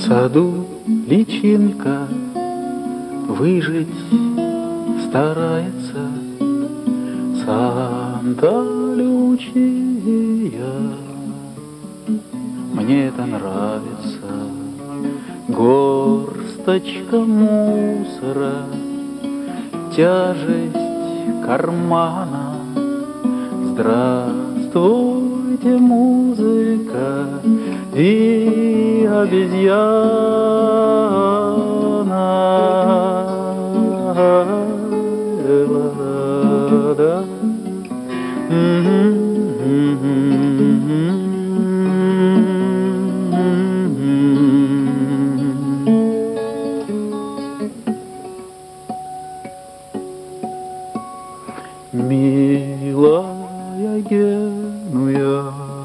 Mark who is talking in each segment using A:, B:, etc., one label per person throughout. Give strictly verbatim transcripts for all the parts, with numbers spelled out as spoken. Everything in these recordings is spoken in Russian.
A: саду личинка выжить старается, Санта-Лючия. Мне это нравится, горсточка мусора, тяжесть кармана. Здравствуйте, музыка и обезьяна. Да. Милая Генуя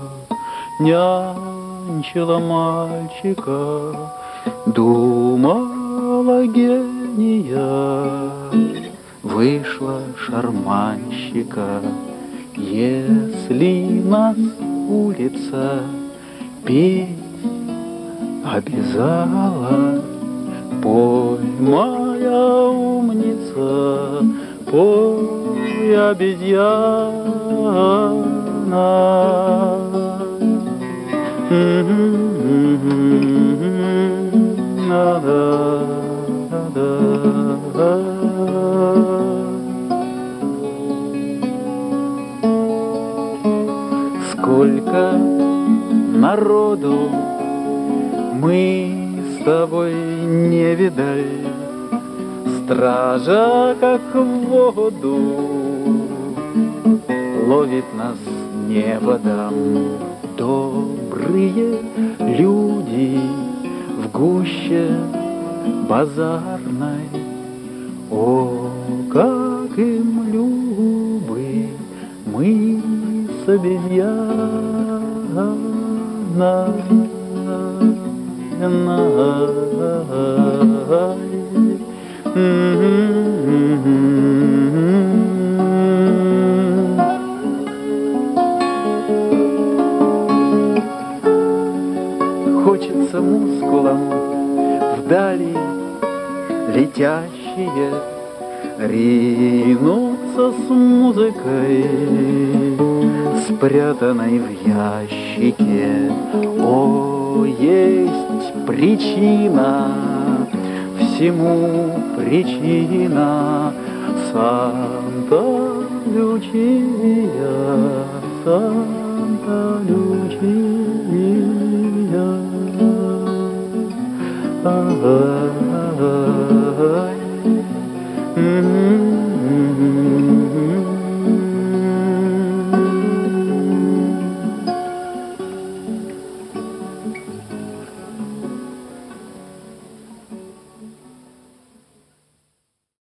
A: нянчила мальчика, думала гения, вышла шарманщика. Если нас улица петь обязала, пой, моя умница, пой, обезьяна. Сколько народу мы с тобой не видали, стража как в воду ловит нас неводом. Добрые люди в гуще базарной, о, как им любы мы с обезьяной. Хочется мускулам вдали летящие ринуться с музыкой, спрятанной в ящике. О, есть причина, всему причина, Санта-Лючия, Санта-Лючия. А-а-а.